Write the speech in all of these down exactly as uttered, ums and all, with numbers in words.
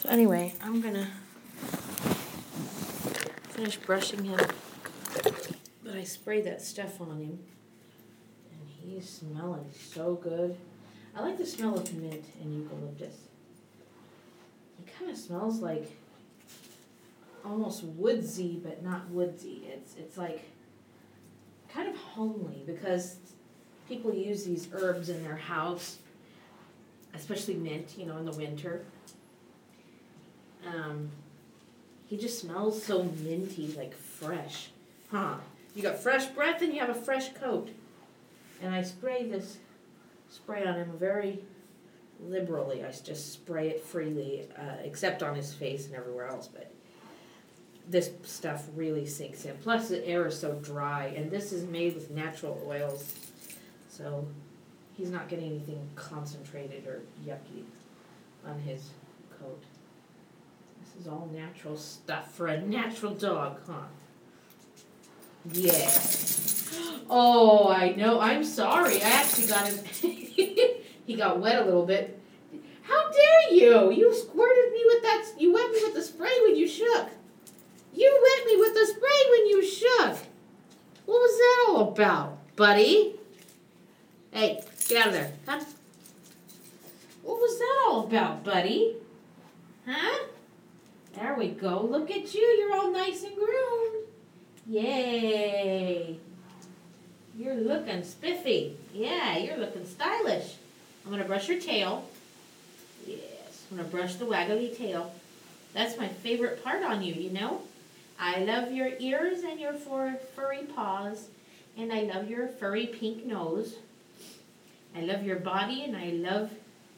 Anyway, I'm gonna finish brushing him. But I sprayed that stuff on him. And he's smelling so good. I like the smell of mint and eucalyptus. It kind of smells like almost woodsy, but not woodsy. It's it's like kind of homely because people use these herbs in their house, especially mint, you know, in the winter. Um, he just smells so minty, like fresh. Huh. You got fresh breath and you have a fresh coat. And I spray this spray on him very liberally. I just spray it freely, uh, except on his face and everywhere else. But this stuff really sinks in. Plus the air is so dry. And this is made with natural oils. So he's not getting anything concentrated or yucky on his coat. This is all natural stuff for a natural dog, huh? Yeah. Oh, I know. I'm sorry. I actually got him. He got wet a little bit. How dare you? You squirted me with that. You wet me with the spray when you shook. You wet me with the spray when you shook. What was that all about, buddy? Hey, get out of there. Huh? What was that all about, buddy? Huh? There we go. Look at you. You're all nice and groomed. Yay. You're looking spiffy. Yeah, you're looking stylish. I'm going to brush your tail. Yes, I'm going to brush the waggly tail. That's my favorite part on you, you know? I love your ears and your four furry paws. And I love your furry pink nose. I love your body and I love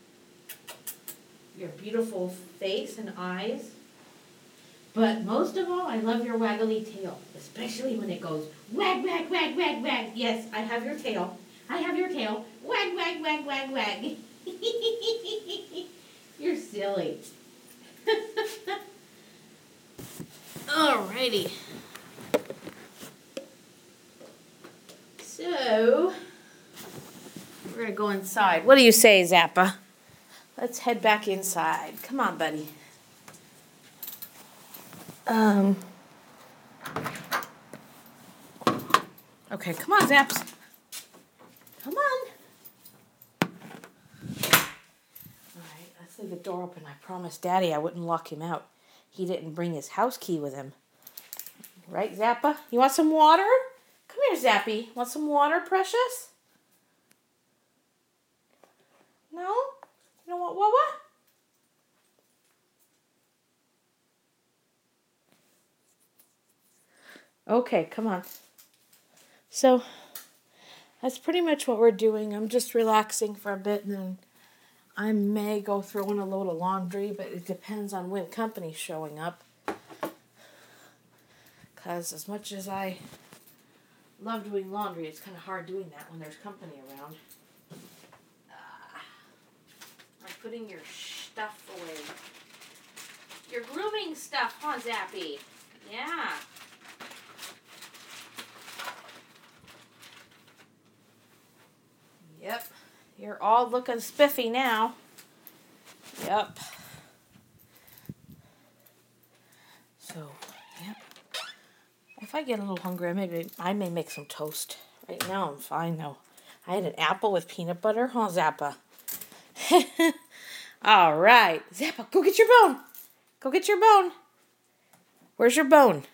your beautiful face and eyes. But most of all, I love your waggly tail, especially when it goes wag, wag, wag, wag, wag. Yes, I have your tail. I have your tail. Wag, wag, wag, wag, wag. You're silly. Alrighty. So, we're going to go inside. What do you say, Zappa? Let's head back inside. Come on, buddy. Um. Okay, come on, Zaps. Come on. All right, let's leave the door open. I promised Daddy I wouldn't lock him out. He didn't bring his house key with him. Right, Zappa? You want some water? Come here, Zappy. Want some water, precious? No? You don't want what? What? Okay, come on. So, that's pretty much what we're doing. I'm just relaxing for a bit, and then I may go throw in a load of laundry, but it depends on when company's showing up. Because as much as I love doing laundry, it's kind of hard doing that when there's company around. Uh, I'm putting your stuff away. Your grooming stuff, huh, Zappy? Yeah. Yep, you're all looking spiffy now. Yep. So, yep. If I get a little hungry, I may, I may make some toast. Right now, I'm fine, though. I had an apple with peanut butter. Huh, Zappa? All right. Zappa, go get your bone. Go get your bone. Where's your bone?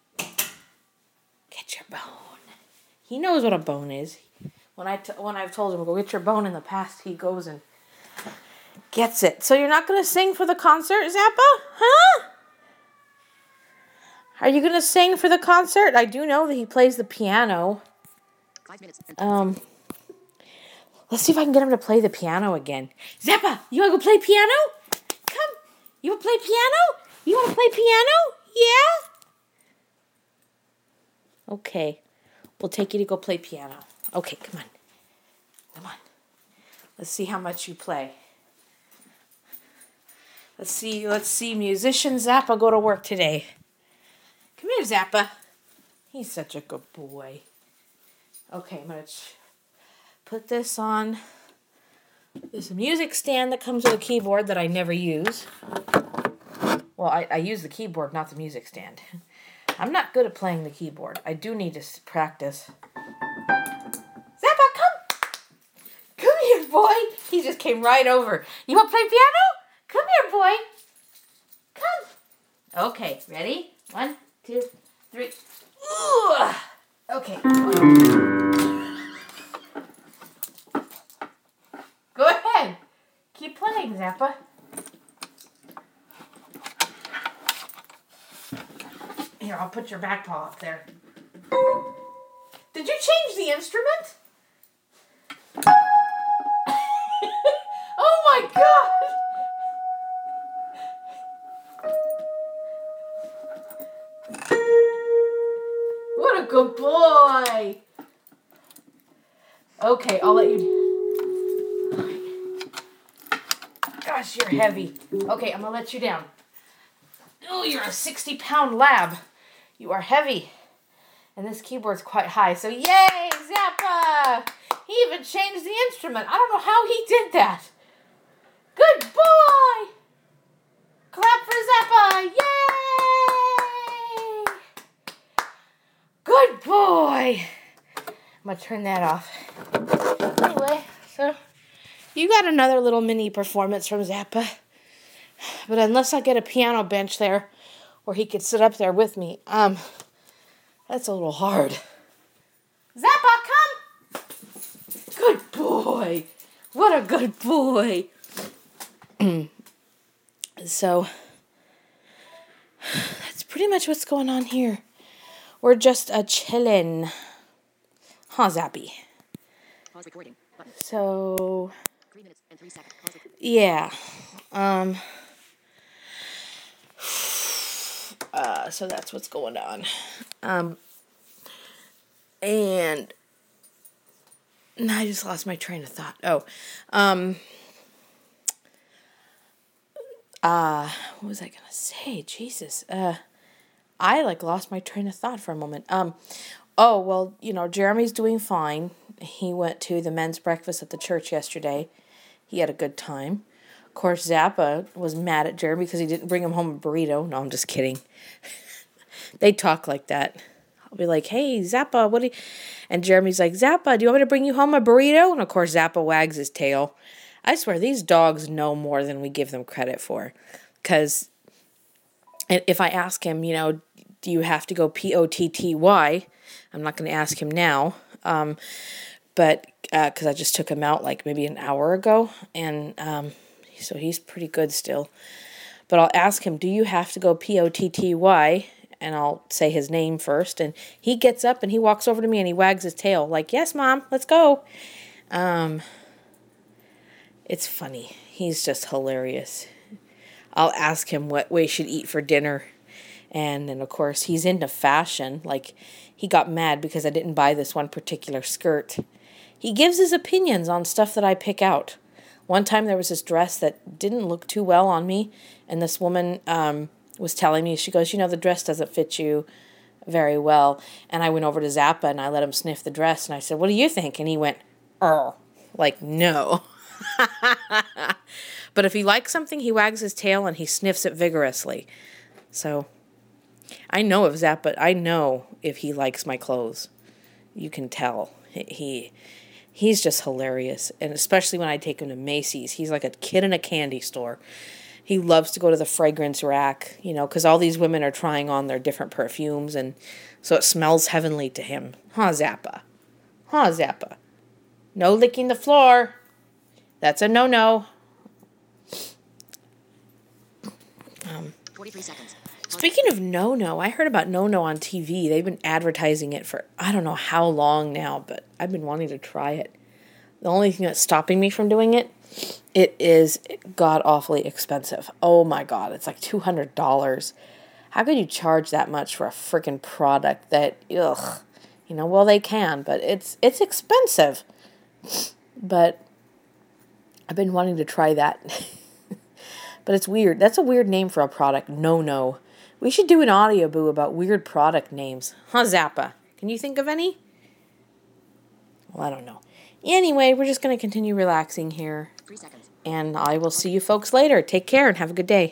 Get your bone. He knows what a bone is. When, I t- when I've told him, go get your bone in the past, he goes and gets it. So you're not going to sing for the concert, Zappa? Huh? Are you going to sing for the concert? I do know that he plays the piano. Five minutes. Um, let's see if I can get him to play the piano again. Zappa, you want to go play piano? Come. You want to play piano? You want to play piano? Yeah? Okay. We'll take you to go play piano. Okay, come on. Come on. Let's see how much you play. Let's see, let's see. Musician Zappa go to work today. Come here, Zappa. He's such a good boy. Okay, I'm going to put this on. There's a music stand that comes with a keyboard that I never use. Well, I, I use the keyboard, not the music stand. I'm not good at playing the keyboard. I do need to s- practice. Zappa, come! Come here, boy! He just came right over. You want to play piano? Come here, boy. Come. Okay, ready? One, two, three. Ooh. Okay. Go ahead. Keep playing, Zappa. Here, I'll put your back paw up there. Did you change the instrument? Oh my God! What a good boy! Okay, I'll let you... Gosh, you're heavy. Okay, I'm gonna let you down. Oh, you're a sixty pound lab. You are heavy. And this keyboard's quite high, so yay, Zappa! He even changed the instrument. I don't know how he did that. Good boy! Clap for Zappa! Yay! Good boy! I'm gonna turn that off. Anyway, so you got another little mini performance from Zappa. But unless I get a piano bench there where he could sit up there with me, um, that's a little hard. Zappa, come! Good boy! What a good boy! So, that's pretty much what's going on here. We're just a chillin'. Huh, Zappy? Pause recording. Button. So, three minutes and three seconds. Pause recording. Yeah. Um... Uh, so that's what's going on. Um, and I just lost my train of thought. Oh, um, uh, what was I gonna say? Jesus. Uh, I like lost my train of thought for a moment. Um, oh, well, you know, Jeremy's doing fine. He went to the men's breakfast at the church yesterday. He had a good time. Of course, Zappa was mad at Jeremy because he didn't bring him home a burrito. No, I'm just kidding. They talk like that. I'll be like, hey, Zappa, what do you... And Jeremy's like, Zappa, do you want me to bring you home a burrito? And of course, Zappa wags his tail. I swear, these dogs know more than we give them credit for. Because if I ask him, you know, do you have to go P O T T Y? I'm not going to ask him now. Um, but because uh, I just took him out like maybe an hour ago. And um, so he's pretty good still. But I'll ask him, do you have to go P O T T Y? And I'll say his name first. And he gets up and he walks over to me and he wags his tail. Like, yes, Mom, let's go. Um, it's funny. He's just hilarious. I'll ask him what we should eat for dinner. And then, of course, he's into fashion. Like, he got mad because I didn't buy this one particular skirt. He gives his opinions on stuff that I pick out. One time there was this dress that didn't look too well on me. And this woman um, was telling me, she goes, you know, the dress doesn't fit you very well. And I went over to Zappa and I let him sniff the dress. And I said, what do you think? And he went, oh, like, no. But if he likes something, he wags his tail and he sniffs it vigorously. So I know if Zappa, I know if he likes my clothes. You can tell. He, he's just hilarious. And especially when I take him to Macy's, he's like a kid in a candy store. He loves to go to the fragrance rack, you know, because all these women are trying on their different perfumes. And so it smells heavenly to him. Huh, Zappa? Huh, Zappa? No licking the floor. That's a no-no. Um, forty-three seconds. Speaking of no-no, I heard about no-no on T V. They've been advertising it for I don't know how long now, but I've been wanting to try it. The only thing that's stopping me from doing it, it is god-awfully expensive. Oh my God, it's like two hundred dollars. How could you charge that much for a freaking product that, ugh, you know, well, they can, but it's it's expensive. But I've been wanting to try that. But it's weird. That's a weird name for a product. No-no. We should do an audio boo about weird product names. Huh, Zappa? Can you think of any? Well, I don't know. Anyway, we're just going to continue relaxing here. Three seconds. And I will see you folks later. Take care and have a good day.